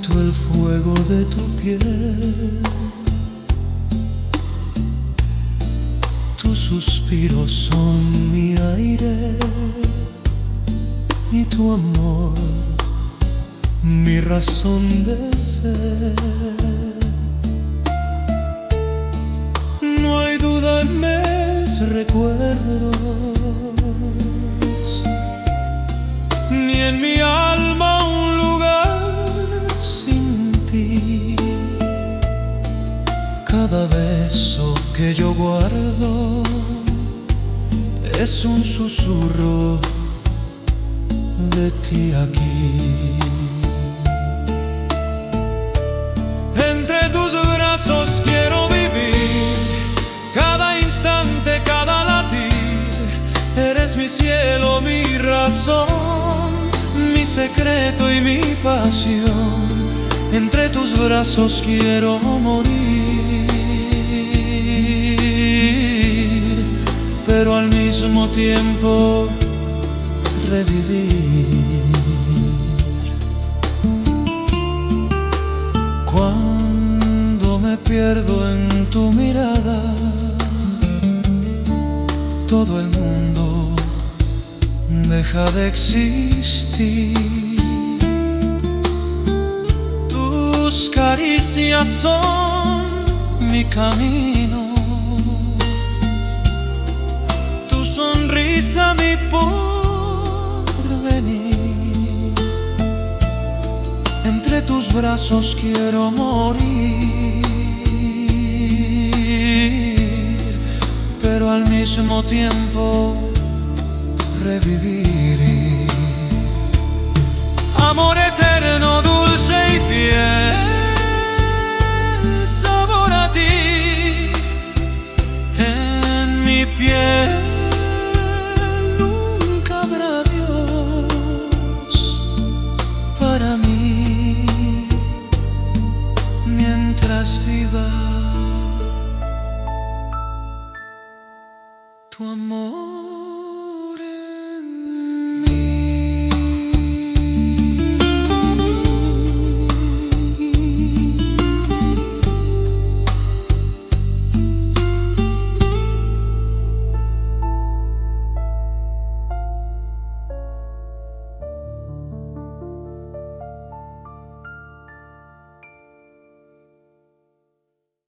Siento el fuego de tu piel, tus suspiros son mi aire y tu amor mi razón de ser. No hay duda en mis recuerdos, ni en mi alma un lugar sin ti. Cada beso que yo guardo es un susurro de ti aquí. Entre tus brazos quiero vivir cada instante, cada latir. Eres mi cielo, mi razón, mi secreto y mi pasión. Entre tus brazos quiero morir, pero al mismo tiempo revivir. Cuando me pierdo en tu mirada, todo el mundo deja de existir. Tus caricias son mi camino, tu sonrisa mi porvenir. Entre tus brazos quiero morir, pero al mismo tiempo revivir. Amor eterno